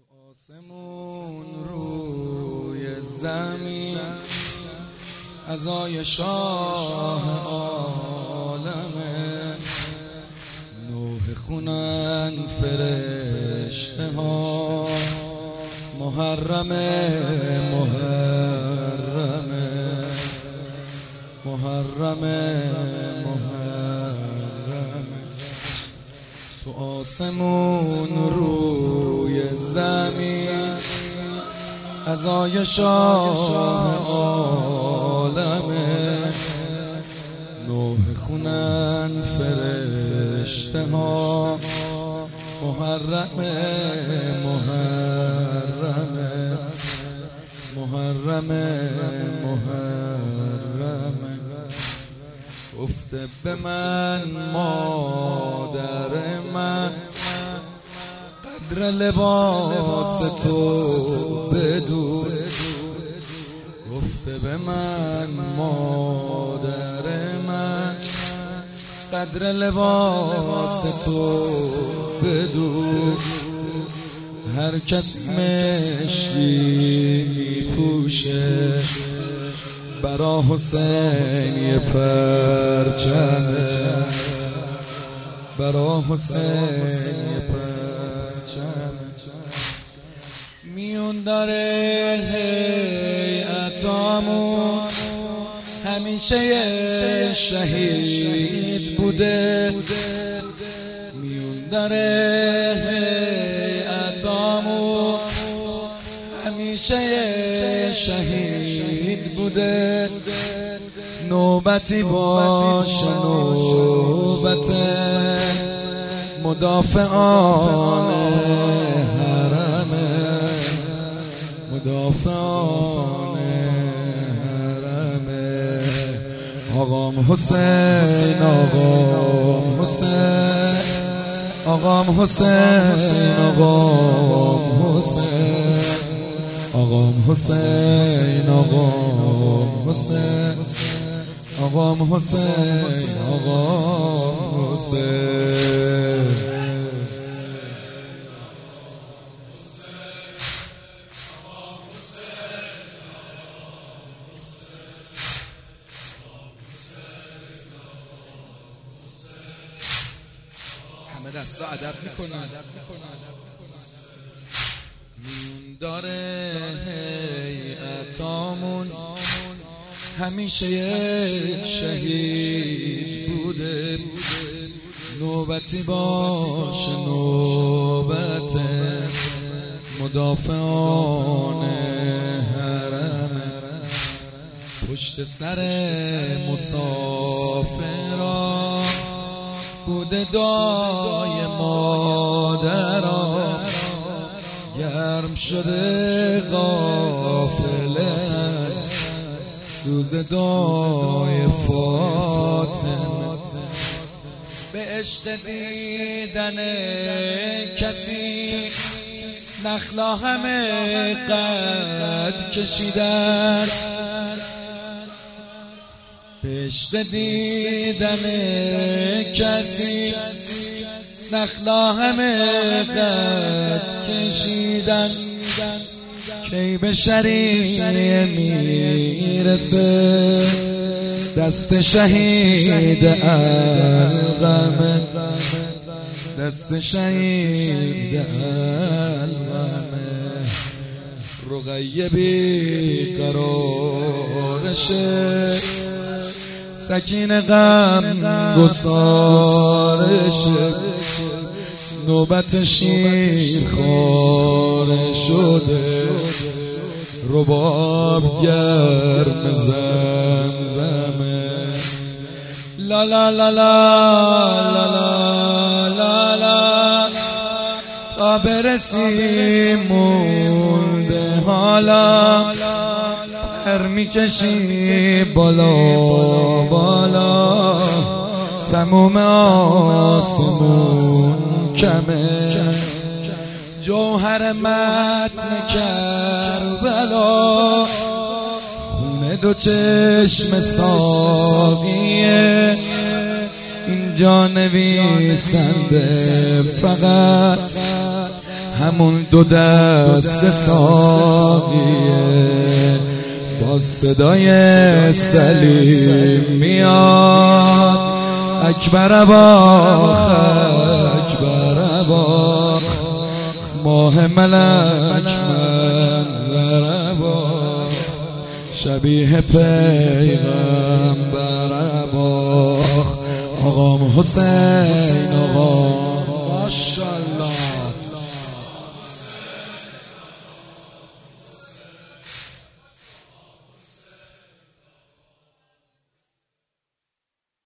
آسمون روی زمین عزای شاه عالمه، نوح خونن فرشته ها، محرمه محرمه محرمه محرمه. تو آسمون روی زمین عزای شاه عالمه، نوح خونن فرشته ها، محرمه محرمه محرمه محرمه. گفته به من مادر من قدر لباس تو بدون، گفته به من مادر من قدر لباس تو بدون. هر کسی مشکی میپوشه برا حسین یه پرچمه، برا حسین یه پرچمه. میون داره هیئتامون همیشه یه شهید بوده، میون داره هیئتامون همیشه یه شهید بوده. نوبتی باشه نوبت مدافعان حرمه، مدافعان حرمه. آقام حسین آقام حسین آقام حسین آقام حسین آقام حسین آقام حسین آقام حسین آقام حسین. همه دستا ادب میکنن. میون داره هیئتامون همیشه یک شهید بوده. نوبتی باشه نوبت مدافعان حرمه، پشت سر مسافران بوده دای مادران. گرم شده قافله سوز دای فاطمه، به عشق دیدن کسی نخلا همه قد کشیدن، به عشق دیدن کسی نخلا همه قد کشیدن. کی به شریعه میرسه دست شهید القمه، دست شهید القمه. رقیه بیقرارشه سکینه غم گسارشه، نوبت شیر خواره شده رباب گرم زمزمه. لا لا لا لا لا لا لا تا برسیم مونده حالا، پر میکشی بالا بالا، تموم آسمون کمه. جوهر متن کربلا خون دو چشم ساقیه، اینجا نویسنده فقط همون دو دست ساقیه با صدای سلیم میاد اکبر اباخ اکبر اباخ ماه ملک منظر اباخ شبیه پیغمبر اباخ آقام حسین آقا